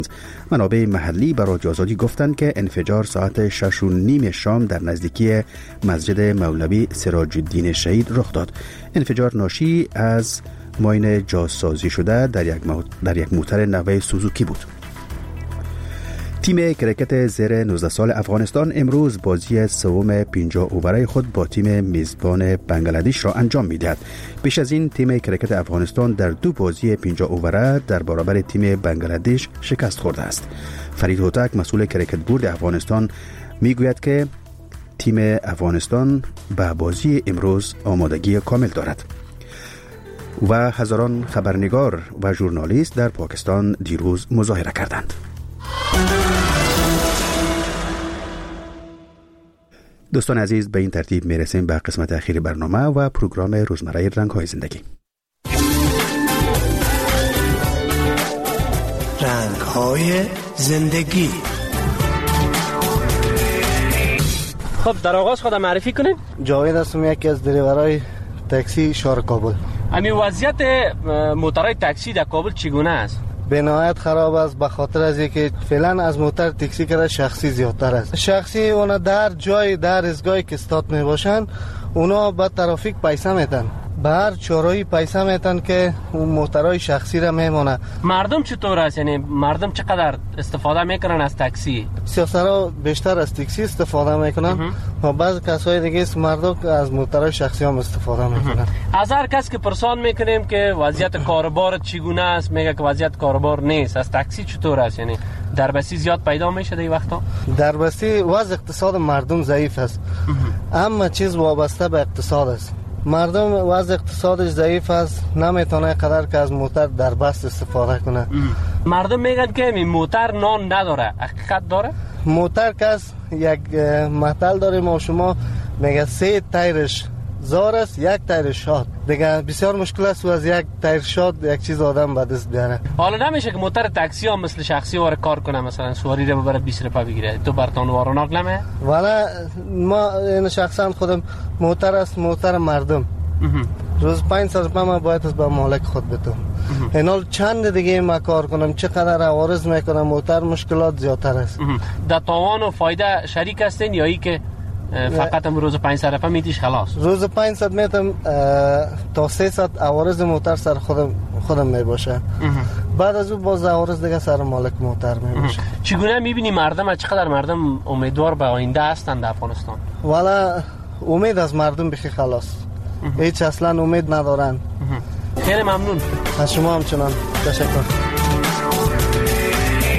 منابع محلی به رادیو آزادی گفتند که انفجار ساعت 6:30 شام در نزدیکی مسجد مولوی سراج الدین شهید رخ داد. انفجار ناشی از ماین جاسازی شده در یک موتر نوع سوزوکی بود. تیم کرکت زیر 19 سال افغانستان امروز بازی سوم 50 اووره خود با تیم میزبان بنگلادش را انجام می‌دهد. پیش از این تیم کرکت افغانستان در 2 بازی 50 اووره در برابر تیم بنگلادش شکست خورده است. فرید هوتک مسئول کرکت بورد افغانستان میگوید که تیم افغانستان به بازی امروز آمادگی کامل دارد. و هزاران خبرنگار و ژورنالیست در پاکستان دیروز مظاهره کردند. دوستان عزیز، به این ترتیب میرسیم به قسمت اخیر برنامه و پروگرام روزمره رنگ‌های زندگی. رنگ‌های زندگی. خب در آغاز خودم معرفی کنیم. جاوید هستم، یکی از دریورای تاکسی شهر کابل. همین وضعیت موترهای تاکسی در کابل چگونه است؟ به نهایت خراب است، به خاطر از اینکه فعلا از موتر تاکسی کرده شخصی زیادتر است. شخصی اونا در جای در ازگاهی که استاد می باشن اونا با ترافیک پیسه میتن، به هر چارایی پیسه میتن که اون موترهای شخصی را میمونه. مردم چطور است؟ یعنی مردم چقدر استفاده میکنن از تاکسی؟ سیاسرها بیشتر از تاکسی استفاده میکنن و بعض کسای دیگه است مردم از موترهای شخصی هم استفاده میکنن. از هر کس که پرسان میکنیم که وضعیت کاروبار چگونه است، میگه که وضعیت کاروبار نیست. از تاکسی چطور است؟ یعنی دربستی زیاد پیدا میشه در این وقتا؟ دربستی وضع اقتصاد مردم ضعیف است. اما چیز وابسته به اقتصاد است. مردم وضع اقتصادش ضعیف است، نمیتونه قدر که از موتر در بست استفاده کنه. مردم میگن که این موتر نان نداره، حقیقت داره؟ موتر کس یک مثل داریم ما شما میگه 3 تایرش زار است، 1 تایر شاد. دیگه بسیار مشکل است و از 1 تایر شاد یک چیز آدم به دست بیاره. حالا نمیشه که موتر تاکسی هم مثل شخصی واره کار کنه، مثلا سواری رو ببره 20 روپیه بگیره؟ تو برتون واروناک نمه؟ والا ما این شخصا خودم موتر است، موتر مردم. روز 500 روپیه ما باید از به مالک خود بدم. اینال چند دیگه ما کار کنم، چقدر عوارض میکنم، موتر مشکلات زیادتر است. در تاوان و فایده شریک هستین یا ای که فقط هم روز 500 روپیه میتیش خلاص؟ روز 500 میتم تا 300 عوارض موتر سر خودم میباشه. بعد از اون باز عوارض دیگه سر مالک موتر میباشه. چگونه میبینی مردم، چقدر مردم امیدوار به آینده هستن در افغانستان؟ والا امید از مردم بخی خلاص، هیچ اصلا امید ندارن. خیلی ممنون از شما. همچنان تشکر.